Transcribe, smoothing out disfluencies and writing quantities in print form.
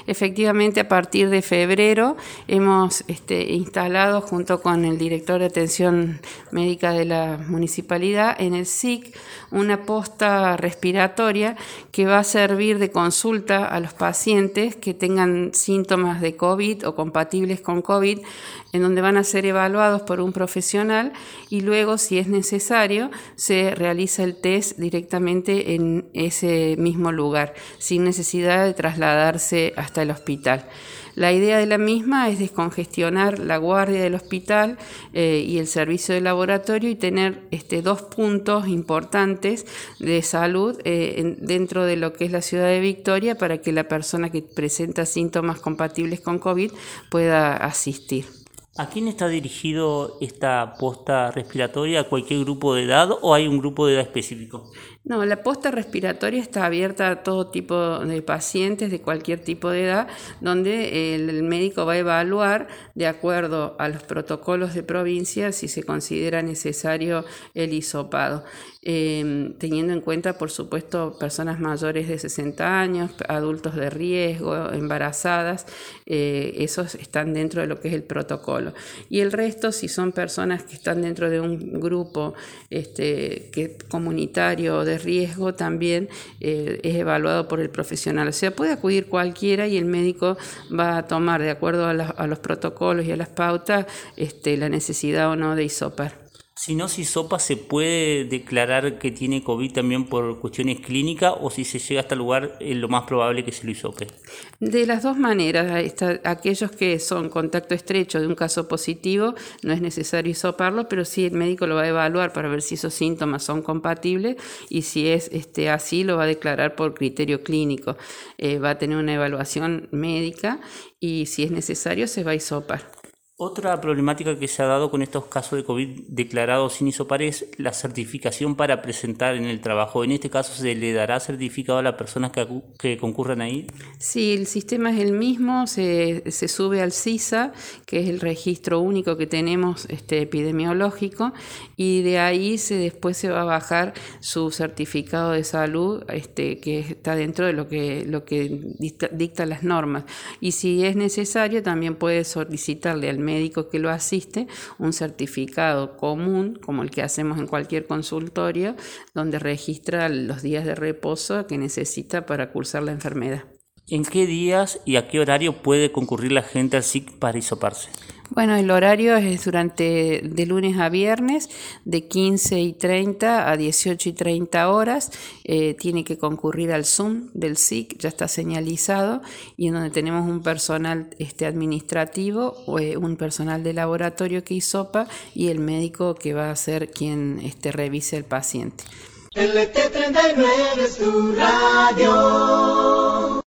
Efectivamente, a partir de febrero hemos instalado junto con el director de atención médica de la municipalidad en el SIC una posta respiratoria que va a servir de consulta a los pacientes que tengan síntomas de COVID o compatibles con COVID, en donde van a ser evaluados por un profesional y luego, si es necesario, se realiza el test directamente en ese mismo lugar, sin necesidad de trasladarse hasta el hospital. La idea de la misma es descongestionar la guardia del hospital y el servicio de laboratorio y tener 2 puntos importantes de salud dentro de lo que es la ciudad de Victoria para que la persona que presenta síntomas compatibles con COVID pueda asistir. ¿A quién está dirigido esta posta respiratoria? ¿A cualquier grupo de edad o hay un grupo de edad específico? No, la posta respiratoria está abierta a todo tipo de pacientes de cualquier tipo de edad, donde el médico va a evaluar de acuerdo a los protocolos de provincia si se considera necesario el hisopado, teniendo en cuenta, por supuesto, personas mayores de 60 años, adultos de riesgo, embarazadas, esos están dentro de lo que es el protocolo. Y el resto, si son personas que están dentro de un grupo comunitario de riesgo, también es evaluado por el profesional. O sea, puede acudir cualquiera y el médico va a tomar, de acuerdo a los protocolos y a las pautas, la necesidad o no de hisopar. Si no se hisopa, ¿se puede declarar que tiene COVID también por cuestiones clínicas o si se llega hasta el lugar es lo más probable que se lo hisope? De las dos maneras, aquellos que son contacto estrecho de un caso positivo no es necesario hisoparlo, pero sí el médico lo va a evaluar para ver si esos síntomas son compatibles y si es así lo va a declarar por criterio clínico. Va a tener una evaluación médica y si es necesario se va a hisopar. Otra problemática que se ha dado con estos casos de COVID declarados sin hisopar es la certificación para presentar en el trabajo. En este caso, ¿se le dará certificado a las personas que concurran ahí? Sí, el sistema es el mismo, se sube al CISA, que es el registro único que tenemos epidemiológico, y de ahí después se va a bajar su certificado de salud, que está dentro de lo que dictan las normas. Y si es necesario, también puede solicitarle al médico que lo asiste un certificado común, como el que hacemos en cualquier consultorio, donde registra los días de reposo que necesita para cursar la enfermedad. ¿En qué días y a qué horario puede concurrir la gente al SIC para hisoparse? Bueno, el horario es de lunes a viernes, de 15:30 a 18:30 horas. Tiene que concurrir al Zoom del SIC, ya está señalizado, y en donde tenemos un personal administrativo, un personal de laboratorio que hisopa y el médico que va a ser quien revise el paciente. LT39 es tu radio.